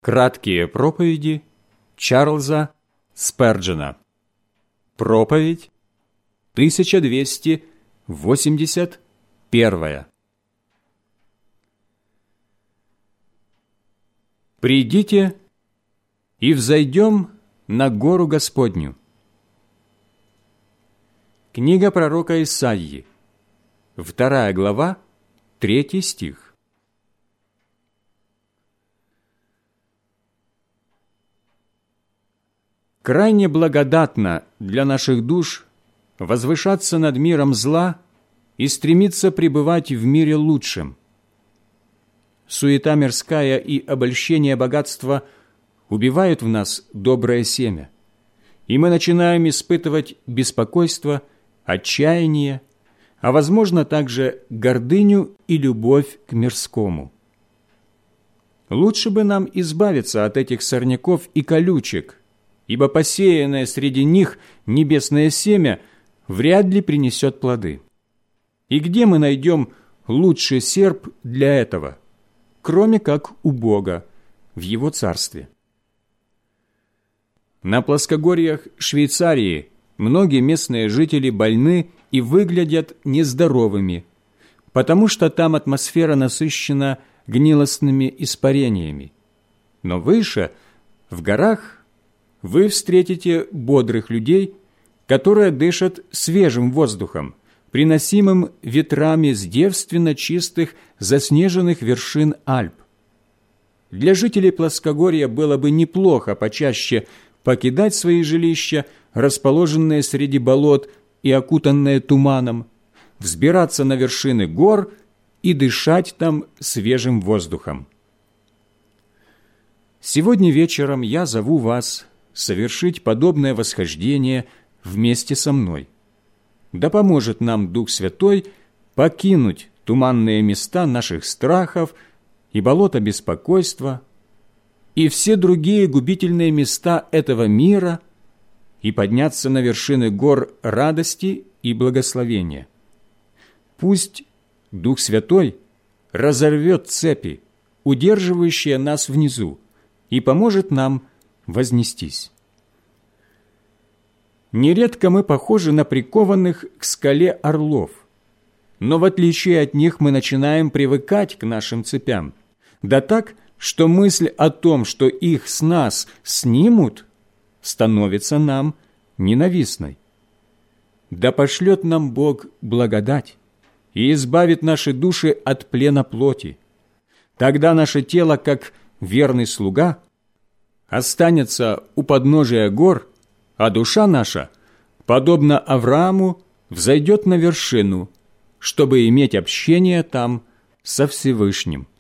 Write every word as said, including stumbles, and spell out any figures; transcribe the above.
Краткие проповеди Чарльза Сперджена. Проповедь тысяча двести восемьдесят первая. «Придите и взойдем на гору Господню». Книга пророка Исаии, вторая глава, третий стих. Крайне благодатно для наших душ возвышаться над миром зла и стремиться пребывать в мире лучшем. Суета мирская и обольщение богатства убивают в нас доброе семя, и мы начинаем испытывать беспокойство, отчаяние, а, возможно, также гордыню и любовь к мирскому. Лучше бы нам избавиться от этих сорняков и колючек, ибо посеянное среди них небесное семя вряд ли принесет плоды. И где мы найдем лучший серп для этого, кроме как у Бога в Его Царстве? На плоскогорьях Швейцарии многие местные жители больны и выглядят нездоровыми, потому что там атмосфера насыщена гнилостными испарениями. Но выше, в горах, вы встретите бодрых людей, которые дышат свежим воздухом, приносимым ветрами с девственно чистых заснеженных вершин Альп. Для жителей плоскогорья было бы неплохо почаще покидать свои жилища, расположенные среди болот и окутанные туманом, взбираться на вершины гор и дышать там свежим воздухом. Сегодня вечером я зову вас совершить подобное восхождение вместе со мной. Да поможет нам Дух Святой покинуть туманные места наших страхов и болота беспокойства и все другие губительные места этого мира и подняться на вершины гор радости и благословения. Пусть Дух Святой разорвет цепи, удерживающие нас внизу, и поможет нам вознестись. Нередко мы похожи на прикованных к скале орлов, но в отличие от них мы начинаем привыкать к нашим цепям, да так, что мысль о том, что их с нас снимут, становится нам ненавистной. Да пошлет нам Бог благодать и избавит наши души от плена плоти. Тогда наше тело, как верный слуга, останется у подножия гор, а душа наша, подобно Аврааму, взойдет на вершину, чтобы иметь общение там со Всевышним.